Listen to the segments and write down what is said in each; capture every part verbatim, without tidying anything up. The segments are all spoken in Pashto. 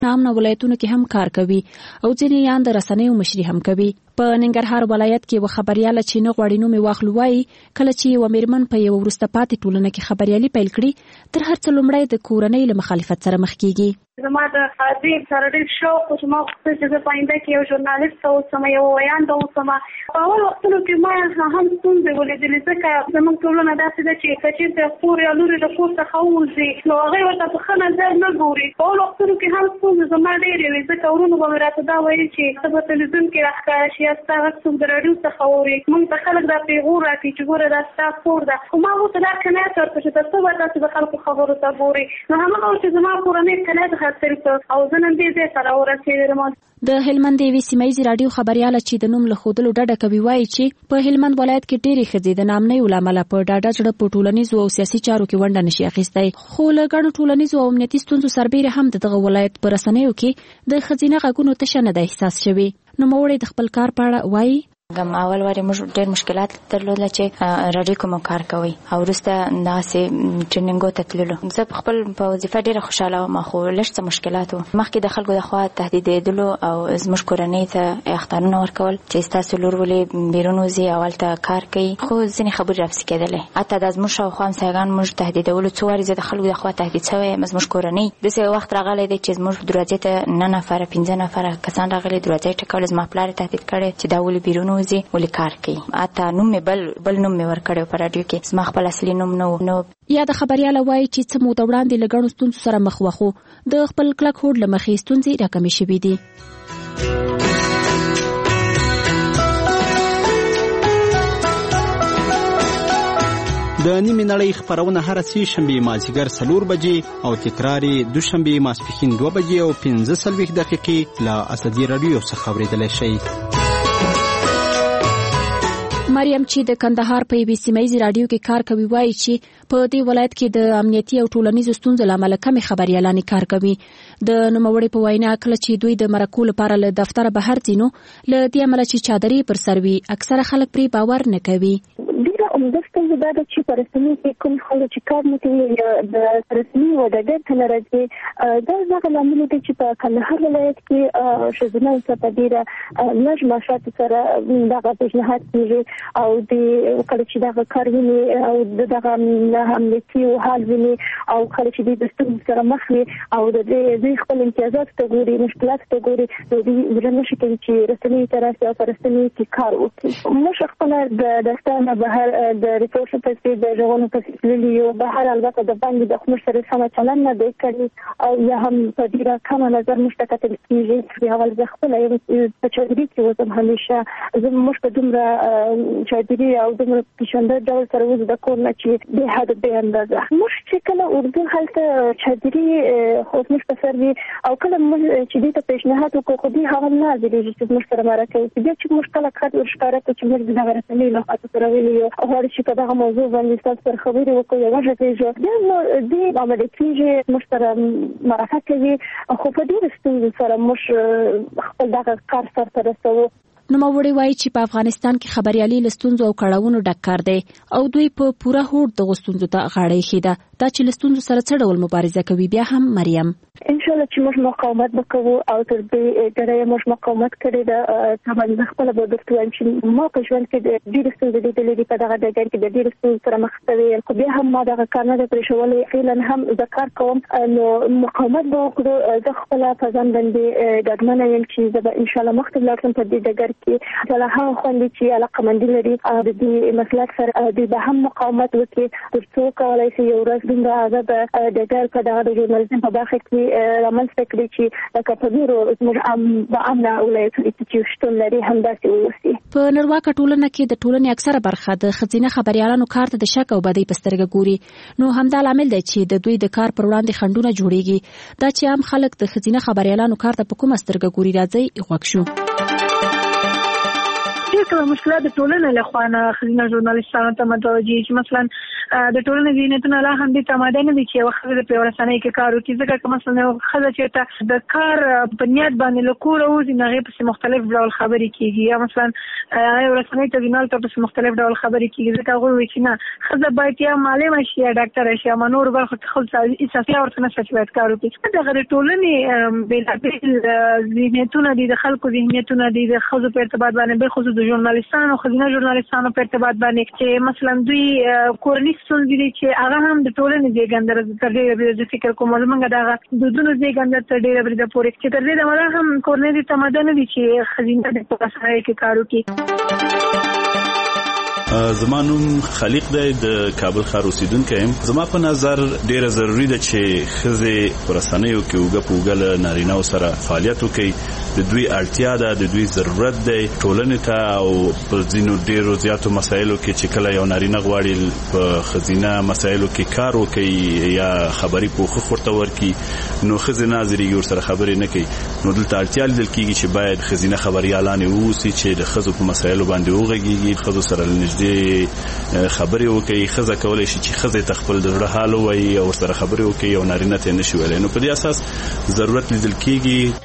نامنه ولایتونو کې هم کار کوي او ځینې یان د رسنیو مشري هم کوي. په ننګرهار ولایت کې و خبرياله چې نه غوړي نومې واخلو وایي کله چې و میرمن په یو وروسته پاتې ټولنه کې خبريالي پیل کړي تر هر څه لومړی د کورنۍ له مخالفت سره مخ کیږي. زما د دې سره ډېر شوق چې ما خپل چې زه پاینده کې یو ژورنالیست اوسم یو ویانده اوسم. په اول وختونو کې ما هم ستونزې ولیدلې ځکه زموږ ټولنه داسې ده چې که چېرته خور یا لور د کور څخه ووځي نو هغوی ورته په ښه نظر نه ګوري. په اول وختونو کې هم ستونزې زما ډېرې وې ځکه ورونو به مې راته دا ویل چې ته په تلویزیون کې راښکاره شي یا ستا غږ څوک د راډیو څخه واوري موږ ته خلک دا پیغور راکړي چې ګوره دا ستا کور ده. خو ما ورته دا قناعت ورکړ چې تر څو به تاسو د خلکو خبرو ته ګورئ نو هماغه چې زما کورنۍ قناعت حاصل کړ او زه نن دې ځای ته راورسېدلم. د هلمند یوې سیمه ییزې راډیو خبریاله چې د نوم له ښودلو ډډه کوي وایي چې په هلمند ولایت کې ډېرې ښځې د نامنیو له امله په ډاډه زړه په ټولنیزو او سیاسي چارو کې ونډه نشي اخیستی. خو له ګڼو ټولنیزو او امنیتي ستونزو سربیره هم د دغه ولایت په رسنیو کې د ښځینه غږونو تشه نه ده احساس شوې. نوموړی د خپل کار په اړه وایي کوم اول واره موږ ډېر مشکلات درلودل چې راډیو کوم کار کوي او وروسته داسې ټریننګو ته تللو. زه په خپل په وظیفه ډېره خوشاله وم خو لږ څه مشکلات وو. مخکې د خلکو د خوا تهدیدېدلو او زموږ کورنۍ ته اخطارونه ورکول چې ستاسو لور ولې بیرون وځي او هلته کار کوي. خو ځینې خبرې راپسې کېدلې حتی د زموږ شاوخوا همسایګان موږ تهدیدولو. څو وارې زه د خلکو د خوا تهدید شوی یم. زموږ کورنۍ داسې وخت راغلی دی چې زموږ دروازې ته نه نفره پنځه نفره کسان راغلي دروازه یې ټکوله. زما پلار یې تهدید کړی چې دا ولې بیرون وځي ولې کار کوي. اته نوم مې بل بل نوم مې ورکړی په راډیو کې زما خپل اصلي نوم نه و. یا د خبرياله وایي چې څه موده وړاندې له ګڼو ستونزو سره مخ وه خو د خپل کلک هوډ له مخې ستونزې راکمې شوې دي. د نیمې نړۍ خپرونه هر سې شنبې مازدیګر څلور بجې او تکرار یې دوشنبې ماسپښین دوه بجې او پنځه څلوېښت دقیقې له اسدي راډیو څخه اورېدلی شئ. مریم چې د کندهار په یوې سیمه ییزې راډیو کې کار کوي وایي چې په دې ولایت کې د امنیتي او ټولنیزو ستونزو له امله کمې خبریالانې کار کوي. د نوموړې په وینا کله چې دوی د مرکو لپاره له دفتره بهر ځي نو له دې امله چې چادرې پر سر وي اکثره خلک پرې باور نه کوي. ډېره عمده ستونزه دا ده چې په رسنیو کې کوم خلک چې کار نه کوي یا د رسني و د ډېر ته نه راځي دا هغه لامل دی چې په کندهار ولایت کې ښځینه څخه ډېره لږ معاشاتو سره دغه پیشنهاد کېږي او د کله چې دغه کار ویني او دغه امنیتي حال ویني او کله چې د ستونزو سره مخ وي او د دوی خپل امتیازات ته ګوري مشکلات ته ګوري نو دوی زړه نشي کوي چې رسنیو ته راسي او په رسنیو کې کار وکړي. موږ خپله د داستانه بهر د ریپورټ پسې د ژغورنو پسې تللي یو بهر البته د باندې د خمر سره سمه چلند نه دی کړی او یا هم په ډېره کمه نظر موږ ته کتل کېږي. اول زه خپله یم په چادري کې وزم همیشه زه موږ په دومره چادري او دومره پیشنده ډول سره وځو د کور نه چې بې حده بې اندازه. موږ چې کله اردو هلته چادري خو موږ په سر وي او کله موږ چې دې ته پیشنهاد وکړو خو دې هغه نه حاضرېږي چې موږ سره مرکه وکړي. بیا چې موږ کله کار ورښکاره کړو چې موږ د دغه رسنیو له خوا سره ویلي یو غواړي چې په دغه موضوع باندې ستاسو سره خبرې وکړو یا وغږېږو بیا نو دې عملي کېږي موږ سره مرکه کوي خو په ډېرو ستونزو سره موږ خپل دغه کار سرته رسوو. نوموړی وایي چې په افغانستان کې خبريالي له ستونزو او کړاوونو ډک کار دی او دوی په پوره هوډ دغو ستونزو ته غاړه ایښې ده. دا چې له ستونزو سره څه ډول مبارزه کوي بیا هم مریم انشاءالله چې موږ مقاومت وکړو او تر دې ډېره موږ مقاومت کړی ده. طبعا زه خپله به درته وایم چې ما په ژوند کې ډېرې ستونزې لیدلې دي په دغه ډګر کې د ډېرو ستونزو سره مخ شوې خو بیا هم ما دغه کار نه دی پرېښولی. فعلا هم زه کار کوم نو مقاومت به وکړو. زه خپله په ځان باندې ډاډمنه یم چې زه به انشاءالله مخکې ولاړ شم په دې ډګر کې ټوله هغه خوندې چې علاقمندي لري د دې مسلک سره دوی به هم مقاومت وکړي تر څو کولی شي یو ورځ دومره ازاده ډګر په دغه د ژورنالیزم په برخه کې رامنځته کړي چې لکه په نورو زموږ په امنه ولایتونو کې چې شتون لري همداسې واوسي. په نړیواله ټولنه کې د ټولنې اکثره برخه د ښځینه خبریالانو کار ته د شک او بدۍ په سترګه ګوري. نو همدا لامل دی چې د دوی د کار پر وړاندې خنډونه جوړیږي. دا چې عام خلک د ښځینه خبریالانو کار ته په کومه سترګه ګوري راځي غوږ شو. کله کله مشکلات د ټولنې له خوا نه ښځینه ژورنالیستانو ته متوجه چې مثلا د ټولنې ذهنیتونه لا هم دې ته آماده نه دي چې یوه ښځه په یوه رسنۍ کې کار وکړي، ځکه که مثلا یوه ښځه چېرته د کار په نیت باندې له کوره وځي نو هغې پسې مختلف ډول خبرې کېږي، یا مثلا هغه یو رسنۍ ته ځي نو هلته پسې مختلف ډول خبرې کېږي، ځکه هغوی وایي چې نه ښځه باید یا معلمه شي یا ډاکټره شي، اما نورو برخو کې خپل احساسي ورته نشته چې باید کار وکړي. دغه د ټولنې بېلابېل ذهنیتونه دي، د خلکو ذهنیتونه دي د ښځو په ارتباط باندې، بالخصوص د ژورنالیستانو ښځینه ژورنالیستانو په ارتباط باندې چې مثلا دوی کورني ستونزې دي چې هغه هم د ټولنې زېږنده تر ډېره بریده فکر کوم زمونږ دغه دودونو زېږنده تر ډېره بریده پورې چې تر دې دمه هم کورنۍ دې ته آماده نه دي چې ښځینه دې په رسنیو کې کار وکړي. زما نوم خلیق دی، د کابل ښار اوسیدونکی یم. زما په نظر ډیره ضروري ده چې ښځې په رسنیو کې اوږه په اوږه له نارینهو سره فعالیت وکړي. د دوی اړتیا ده، د دوی ضرورت دی ټولنې ته، او په ځینو ډیرو زیاتو مسایلو کې چې کله یو نارینه غواړي په ښځینه مسایلو کې کار وکړي یا خبري پوښښ ورته ورکړي نو ښځې نه حاضرېږي، ورسره خبرې نه کوي. نو دلته اړتیا لیدل کېږي چې باید ښځینه خبریالانې واوسي چې د ښځو په مسایلو باندې وغږېږي، ښځو سره له نږدې خبرې وکړي. ښځه کولی شي چې ښځې ته خپل د زړه حال ووایي او ورسره خبرې وکړي او نارینه ته یې نه شي ویلی. نو په دې اساس ضرورت لیدل کېږي.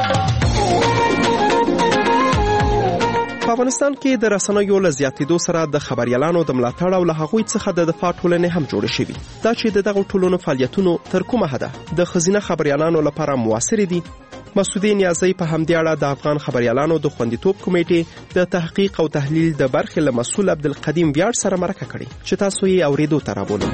په افغانستان کې د رسنیو له زیاتېدو سره د خبریالانو د ملاتړ او له هغوی څخه د دفاع ټولنې هم جوړې شوي. دا چې د دغو ټولنو فعالیتونو تر کومه حده د ښځینه خبریالانو لپاره موثرې دي. مسعودې نیازۍ په همدې اړه د افغان خبریالانو د خوندیتوب کمیټې د تحقیق او تحلیل د برخې له مسؤل عبدالقدیم ویاړ سره مرکه کړې چې تاسو یې اورېدو ته رابولم.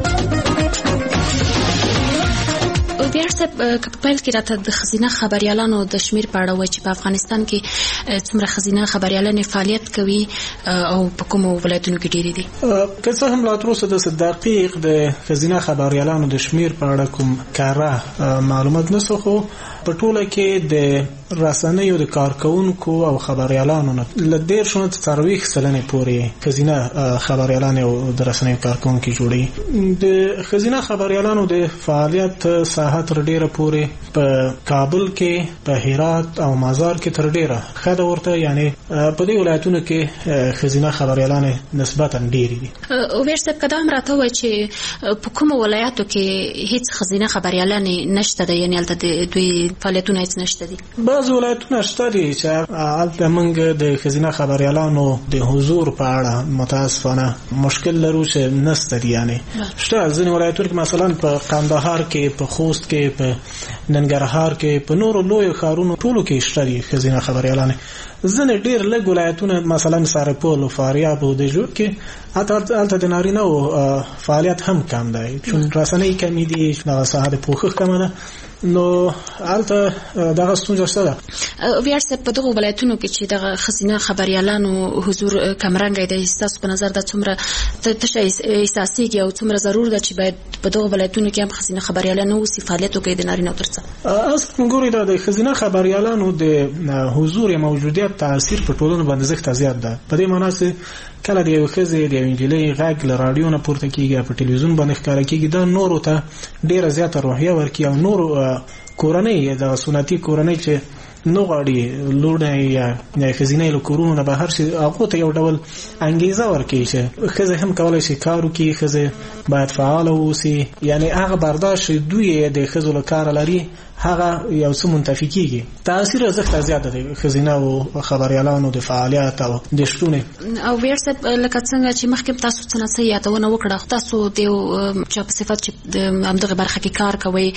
ویاړ صاحب، که په پیل کې راته د ښځینه خبریالانو د شمیر په اړه وایي چې په افغانستان کې څومره ښځینه خبریالانې فعالیت کوي او په کومو ولایتونو کې ډېرې دي؟ که څه هم لا تر اوسه داسې دقیق د ښځینه خبریالانو د شمیر په اړه کوم کره معلومات نشته، خو په ټوله کې د رسنیو د کارکونکو او خبریالانو نه له دېرشو نه تر څلوېښت سلنې پورې ښځینه خبریالانې او د رسنیو کارکونکي جوړوي. د ښځینه خبریالانو د فعالیت ساحه تر ډېره پورې په کابل کې، په هرات او مزار کې تر ډېره ښه ده ورته، یعنې په دې ولایتونو کې ښځینه خبریالانې نسبتا ډېرې دي. ویاړ صاحب، که دا هم راته ووایي چې په کومو ولایاتو کې هېڅ ښځینه خبریالانې نشته ده، یعنې هلته د دوی فعالیتونه هېڅ نشته دي؟ بعض ولایتونه شته دي چې هلته موږ د ښځینه خبریالانو د حضور په اړه متاسفانه مشکل لرو چې نشته دي. یعنې شته ځینې ولایتونه کې مثلا په قندهار کې، په خوست کې، په ننګرهار کې، په نورو لویو ښارونو ټولو کې شته دي ښځینه خبریالانې. ځینې ډېر لږ ولایتونه مثلا سرپل او فاریاب او د جوړ کې هلته د نارینه‌و فعالیت هم کم دی، چون رسنۍ کمې دي، دغه ساحه د پوښښ کمه ده، نو هلته دغه ستونزه شته ده. ویاړ صاحب، په دغو ولایتونو کې چې دغه ښځینه خبریالانو حضور کمرنګی دی، ستاسو په نظر دا څومره تشه احساسېږي او څومره ضرور ده چې باید په دغو ولایتونو کې هم ښځینه خبریالان اوسي، فعالیت وکړي د نارینه‌و تر څنګ؟ اصلا ګورئ، دا د ښځینه خبریالانو د حضور یا موجودیت تاثیر په ټولنه باندې زښته زیات ده. په دې معنا چې کله د یو ښځې د یو نجلۍ غږ له راډیو نه پورته کېږي، په ټلویزیون باندې ښکاره کېږي، دا نورو ته ډېره زیاته روحیه ورکوي او نورو کورنۍ د سنتي کورنۍ چې نه غواړي لوڼې یا ښځینه له کورونو نه بهر شي، هغو ته یو ډول انګیزه ورکوي چې ښځې هم کولی شي کار وکړي، ښځې باید فعاله واوسي. یعنې هغه برداشت دوی د ښځو له کاره لري هغه یو څه منتفي کېږي. تاثیر یې زښته زیاته دی ښځینه او خبریالانو د فعالیت او د شتون. او ویاړ صاحب، لکه څنګه چې مخکې تاسو څه نه څه یادونه وکړه، تاسو د یو چا په صفت چې د همدغه برخه کې کار کوئ،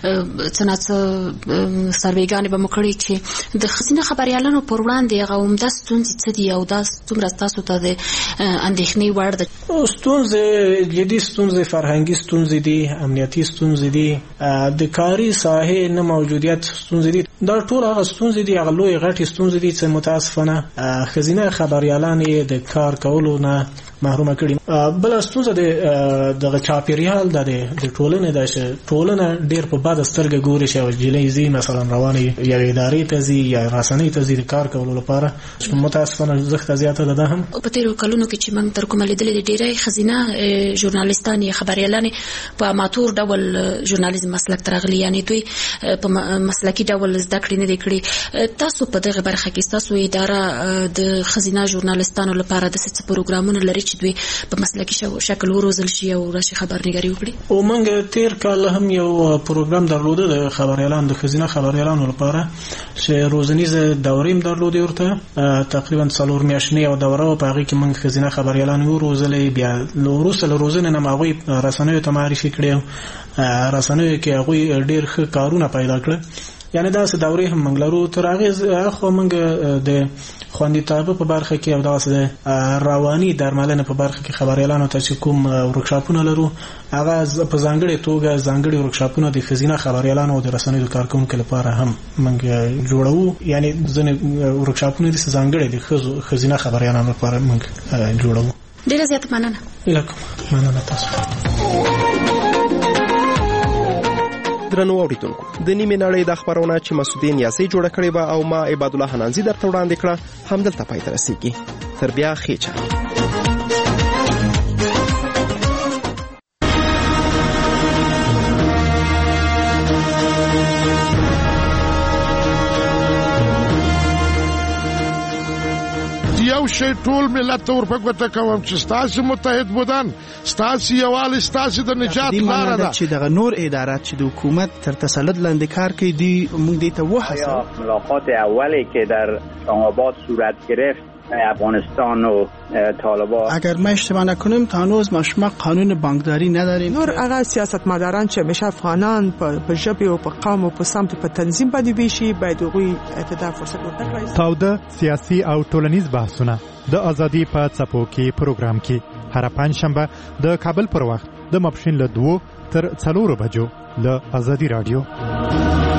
څه نه څه سروېګانې به مو کړي چې د ښځینه خبریالانو پر وړاندې هغه عمده ستونزې څه دي او دا څومره تاسو ته د اندېښنې وړ ده؟ ستونزې جدي ستونزې فرهنګي ستونزې دي، امنیتي ستونزې دي، د کاري ساحې نه موجودیت ستونزې دي. دا ټول هغه ستونزې دي، هغه لوی غټې ستونزې دي چې متاسفانه ښځینه خبریالانې د کار کولو نه محروم کړي. بل ستونزه د دغه چاپیریال د ټولنې د ټولنه ډیر په بد سترګه ګوري چې جلې زی مثلا رواني یا ادارې ته زی یا رسنۍ ته زی د کار کولو لپاره متاسفانه زخت زیاته ده. هم په تیرو کلونو کې چې موږ تر کومه لیدلې د ډیری خزینه ژورنالیستان یا خبريالان په اماتور ډول ژورنالیزم مسلک ترغلي، یعنی دوی په مسلکی ډول زده کړې نه کړي. تاسو په دغه برخه کې تاسو اداره د خزینه ژورنالیستانو لپاره د څه پروګرامونه لري چې دوی په مسلکی شکل وروزل شي او راشي خبرنګاري وکړي؟ او موږ تیر کال هم یو پروګرام درلوده د خبريالانو د خزینه خبريالانو لپاره چې روزنیزه دورې درلوده ورته تقریبا څلور میاشتې او دوره په هغه کې موږ خزینه خبريالانو روزلې بیا وروسته له روزنې نه ماغوي رسنیو ته معرفي کړو. رسنیو کې هغه ډېر ښه کارونه پیدا کړل. یعنی دا څه دورې هم موږ لرو. تر هغه خو موږ د خوندیتوب په برخه کې او دا څه رواني درملنه په برخه کې خبريالانو ته کوم ورکشاپونه لرو، هغه په ځانګړي توګه ځانګړي ورکشاپونه د خزینه خبريالانو او د رسنیو کارکونکو لپاره هم موږ جوړو. یعنی ځنه ورکشاپونه د ځانګړي د خزینه خبريالانو لپاره موږ جوړو. ډیره زیاته مننه. لکه مننه تاسو. درنو اوریدونکو، د نیمې نړۍ د خبرونه چې مسعودین یاسي جوړه کړې و او ما عباد الله حنانزي درته وړاندې کړه همدلته پای ته رسیږي. تر بیا خېچه. یو شی ټول ملت ته ورپګوته کوم چې ستاسو متحد بودن، ستاسو یووالی، ستاسو د نجات لاره ده. چې دغه نور ادارات چې د حکومت تر تسلط لاندې کار کوي دی موږ دې ته وحسه. ملاقات اولی که در آباد صورت گرفت افغانستان و طالبان، اگر ما اشتباه نکنم تا هنوز ما شما قانون بانکداری نداریم. نور هغه سیاستمداران چې همیشه افغانان په ژبه او په قوم او په سمت په تنظیم باندې ویشي باید هغوی ته فرصت ورکړي. تاوده سیاسي او ټولنیز بحثونه د ازادي په څپو کې پروګرام کې هر پنځشنبه د کابل پر وخت د ماپښین له دوه تر څلورو بجو له ازادي رادیو.